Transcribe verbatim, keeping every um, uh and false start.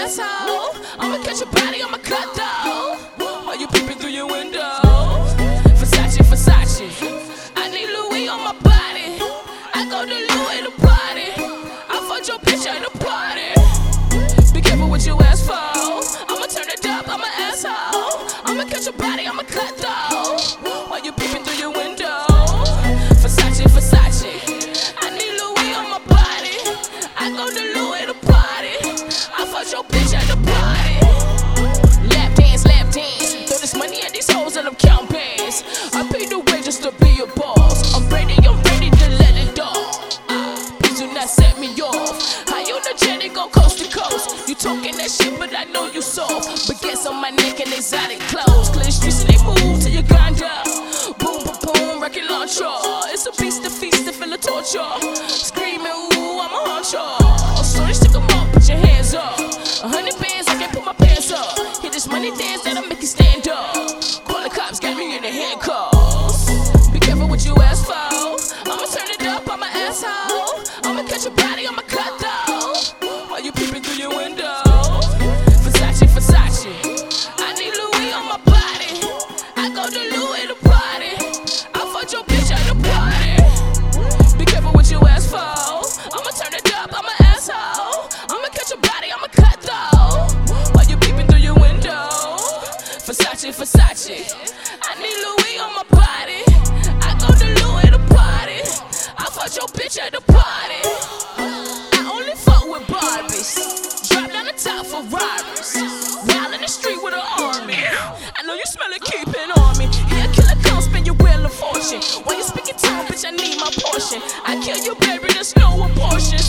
asshole. I'ma catch your body, I'ma cut though. While you peeping through your window. Versace, Versace. I need Louis on my body. I go to Louis to party. I fucked your bitch at the party. Be careful what you ask for. I'ma turn it up, I'm an asshole. I'ma catch your body, I'ma cut though. While you peeping through your window. Versace, Versace. I need Louis on my body. I go to Louis to party. I fucked your bitch at the party. Lap dance, lap dance. Throw this money at these hoes and I'm count bands. I paid the way just to be your boss. I'm ready, I'm ready to let it off. Please do not set me off. How you energetic go coast to coast? You talking that shit, but I know you soft. But guess on my neck and exotic clothes. Clear streets and they move to Uganda. Boom, boom, boom, rocket launcher. It's a beast, a feast, to feel a torture. Screaming, ooh, I'm a huncher. So you stick 'em up, put your hands up. A hundred bands, I can't put my pants up. Hit this money dance that'll make you stand up. Call the cops, got me in the handcuffs. Be careful what you ask for. I'ma turn it up, I'm an asshole. I'ma catch your body, I'ma cut though. While you peeping through your window. Versace, Versace. I need Louis on my body. I go to Louis to party. I fucked your bitch at the party. Be careful what you ask for. I'ma turn it up, I'm an asshole. I'ma catch your body, I'ma cut though. While you peeping through your window. Versace, Versace. I need Louis on my body. I go to Louis to party. I fucked your bitch at the party. I only fuck with Barbies. Drop down the top Ferraris. Wild in the street with an army. I know you smell it keeping on me. Here, killer, come spend your wheel of fortune. While you speaking tongue, bitch, I need my portion. I kill you, baby, there's no abortions.